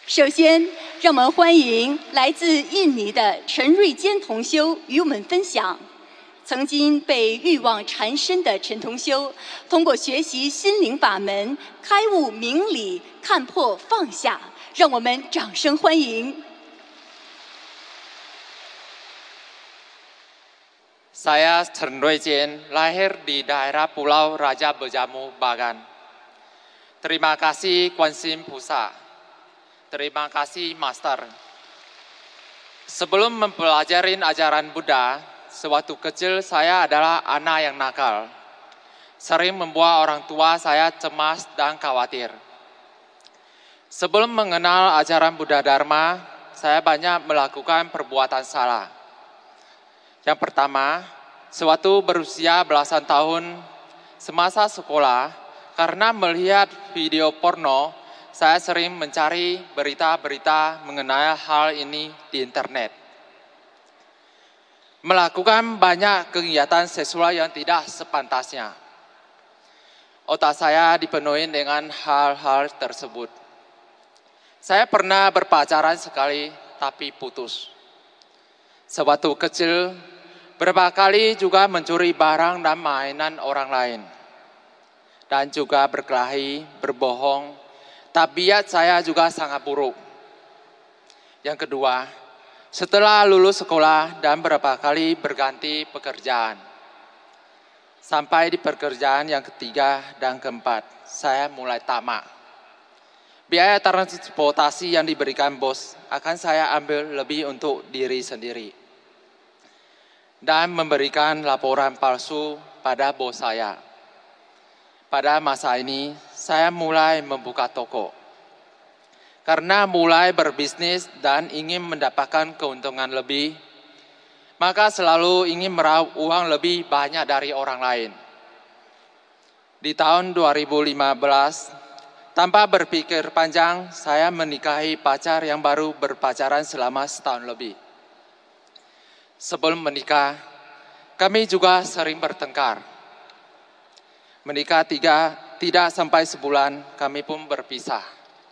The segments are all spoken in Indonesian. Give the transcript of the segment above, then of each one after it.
首先，让我们欢迎来自印尼的陈瑞坚同修与我们分享。曾经被欲望缠身的陈同修，通过学习心灵法门，开悟明理，看破放下。让我们掌声欢迎。 Saya Chen Ruijian, lahir di daerah Pulau Raja Bejamu, Bagan. Terima kasih Kuan Yin Pusa. Terima kasih Master. Sebelum mempelajari ajaran Buddha, sewaktu kecil saya adalah anak yang nakal. Sering membuat orang tua saya cemas dan khawatir. Sebelum mengenal ajaran Buddha Dharma, saya banyak melakukan perbuatan salah. Yang pertama, sewaktu berusia belasan tahun, semasa sekolah, karena melihat video porno, saya sering mencari berita-berita mengenai hal ini di internet. Melakukan banyak kegiatan seksual yang tidak sepantasnya. Otak saya dipenuhi dengan hal-hal tersebut. Saya pernah berpacaran sekali, tapi putus. Sewaktu kecil, berapa kali juga mencuri barang dan mainan orang lain. Dan juga berkelahi, berbohong. Tabiat saya juga sangat buruk. Yang kedua, setelah lulus sekolah dan berapa kali berganti pekerjaan. Sampai di pekerjaan yang ketiga dan keempat, saya mulai tamak. Biaya transportasi yang diberikan bos akan saya ambil lebih untuk diri sendiri. Dan memberikan laporan palsu pada bos saya. Pada masa ini, saya mulai membuka toko. Karena mulai berbisnis dan ingin mendapatkan keuntungan lebih, maka selalu ingin meraup uang lebih banyak dari orang lain. Di tahun 2015, tanpa berpikir panjang, saya menikahi pacar yang baru berpacaran selama setahun lebih. Sebelum menikah, kami juga sering bertengkar. Menikah tidak sampai sebulan, kami pun berpisah.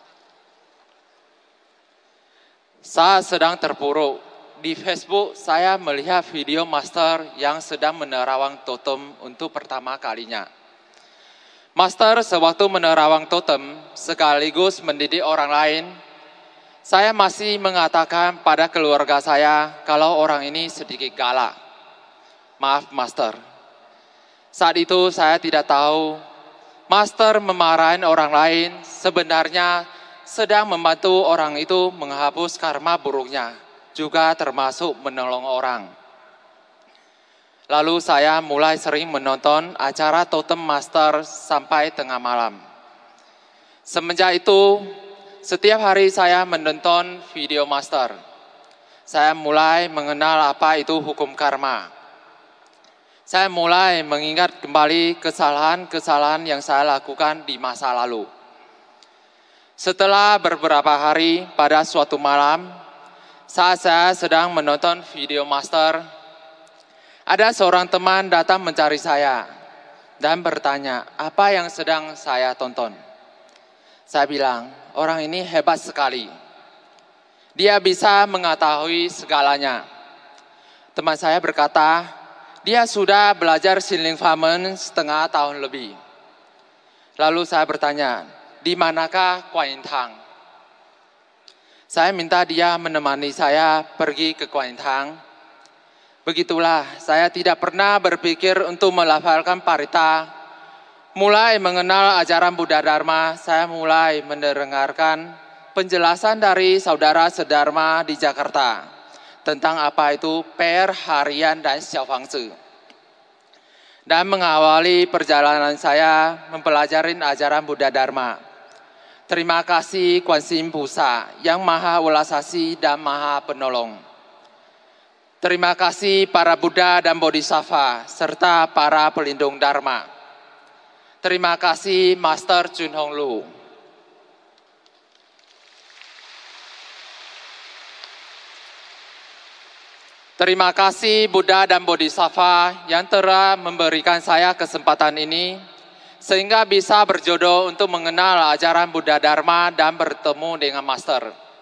Saat sedang terpuruk, di Facebook saya melihat video master yang sedang menerawang totem untuk pertama kalinya. Master sewaktu menerawang totem sekaligus mendidik orang lain, saya masih mengatakan pada keluarga saya kalau orang ini sedikit galak. Maaf Master. Saat itu saya tidak tahu, Master memarahin orang lain sebenarnya sedang membantu orang itu menghapus karma buruknya, juga termasuk menolong orang. Lalu saya mulai sering menonton acara Totem Master sampai tengah malam. Semenjak itu, setiap hari saya menonton video Master. Saya mulai mengenal apa itu hukum karma. Saya mulai mengingat kembali kesalahan-kesalahan yang saya lakukan di masa lalu. Setelah beberapa hari, pada suatu malam, saat saya sedang menonton video Master, ada seorang teman datang mencari saya dan bertanya, apa yang sedang saya tonton? Saya bilang, orang ini hebat sekali. Dia bisa mengetahui segalanya. Teman saya berkata, dia sudah belajar心灵法门setengah tahun lebih. Lalu saya bertanya, di manakah Kuan Yin Tang? Saya minta dia menemani saya pergi ke Kuan Yin Tang. Begitulah, saya tidak pernah berpikir untuk melafalkan parita. Mulai mengenal ajaran Buddha Dharma, saya mulai mendengarkan penjelasan dari saudara sedharma di Jakarta tentang apa itu PR harian dan Xiaofangzi. Dan mengawali perjalanan saya mempelajari ajaran Buddha Dharma. Terima kasih Kuan Yin Pusa yang maha welas asih dan maha penolong. Terima kasih para Buddha dan Bodhisattva serta para pelindung Dharma. Terima kasih Master Chun Hong Lu. Terima kasih Buddha dan Bodhisattva yang telah memberikan saya kesempatan ini sehingga bisa berjodoh untuk mengenal ajaran Buddha Dharma dan bertemu dengan Master.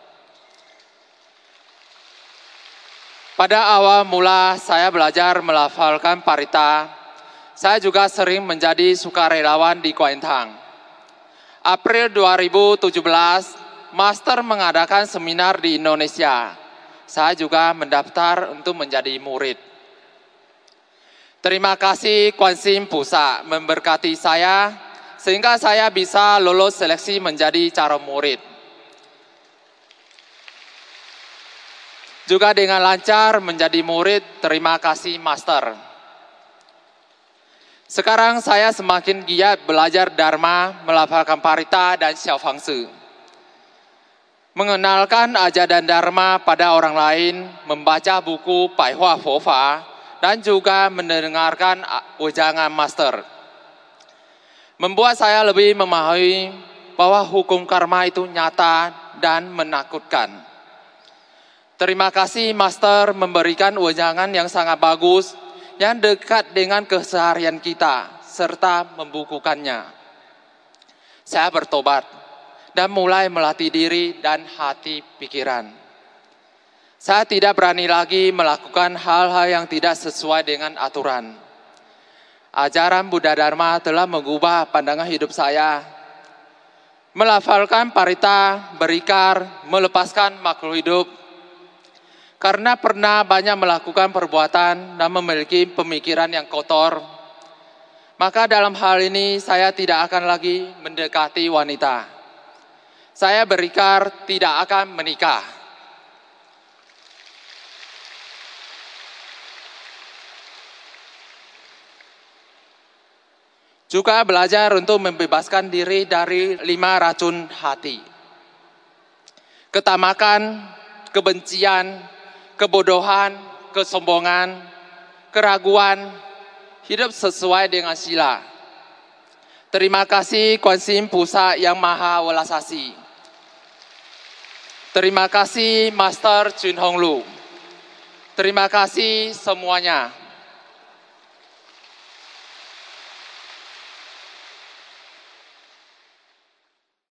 Pada awal mula saya belajar melafalkan parita, saya juga sering menjadi sukarelawan di Kuantan. April 2017, Master mengadakan seminar di Indonesia. Saya juga mendaftar untuk menjadi murid. Terima kasih Kuan Yin Pusat memberkati saya, sehingga saya bisa lolos seleksi menjadi calon murid. Juga dengan lancar menjadi murid, terima kasih Master. Sekarang saya semakin giat belajar Dharma, melafalkan parita dan Xiao Fang Shi. Mengenalkan ajaran Dharma pada orang lain, membaca buku Bai Hua Fo Fa, dan juga mendengarkan wejangan Master. Membuat saya lebih memahami bahwa hukum karma itu nyata dan menakutkan. Terima kasih Master memberikan wejangan yang sangat bagus, yang dekat dengan keseharian kita, serta membukukannya. Saya bertobat dan mulai melatih diri dan hati pikiran. Saya tidak berani lagi melakukan hal-hal yang tidak sesuai dengan aturan. Ajaran Buddha Dharma telah mengubah pandangan hidup saya. Melafalkan parita, berikar, melepaskan makhluk hidup. Karena pernah banyak melakukan perbuatan dan memiliki pemikiran yang kotor, maka dalam hal ini saya tidak akan lagi mendekati wanita. Saya berikrar tidak akan menikah. Juga belajar untuk membebaskan diri dari 5 racun hati. Ketamakan, kebencian, kebodohan, kesombongan, keraguan, hidup sesuai dengan sila. Terima kasih Kuan Yin Pusat yang Maha Welas Asih. Terima kasih Master Chun Hong Lu. Terima kasih semuanya.